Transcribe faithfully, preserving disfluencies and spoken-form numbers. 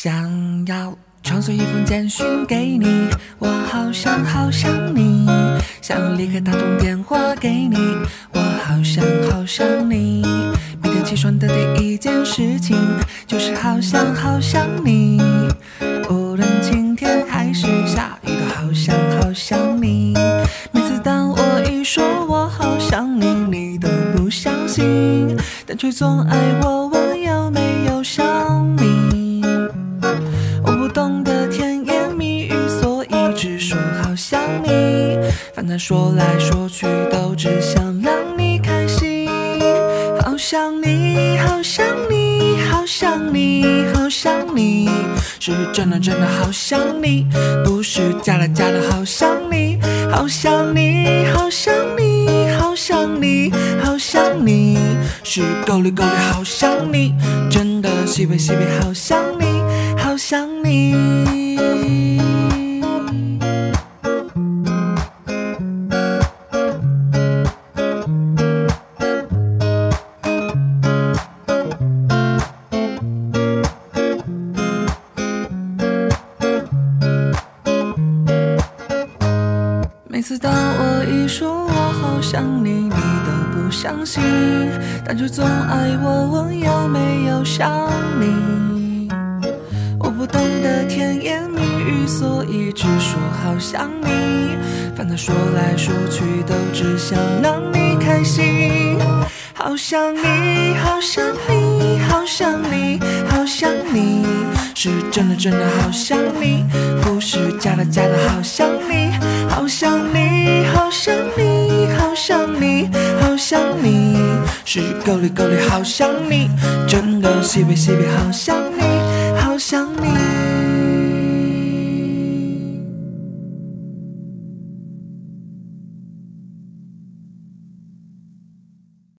想要传送一封简讯给你，我好想好想你，想立刻打通电话给你，我好想好想你。每天起床的第一件事情就是好想好想你，无论晴天还是下雨都好想好想你。每次当我一说我好想你，你都不相信，但却总爱我问有没有想你。我不懂得甜言蜜语，所以只说好想你，反正说来说去都只想让你开心。好想你好想你好想你好想你，是真的真的好想你，不是假的假的好想你。好想你好想你好想你好想你，是够力够力好想你，真的西北西北好想你好想你。每次当我一说我好想你，你都不相信，但却总爱我问有没有想你。我不懂得甜言蜜语，所以只说好想你，反正说来说去都只想让你开心。好想你好想你好想你好想你，是真的真的好想你，不是假的假的好想你。好想你好想你好想你好想你，是够力够力好想你，真的西北西北好想你好想你。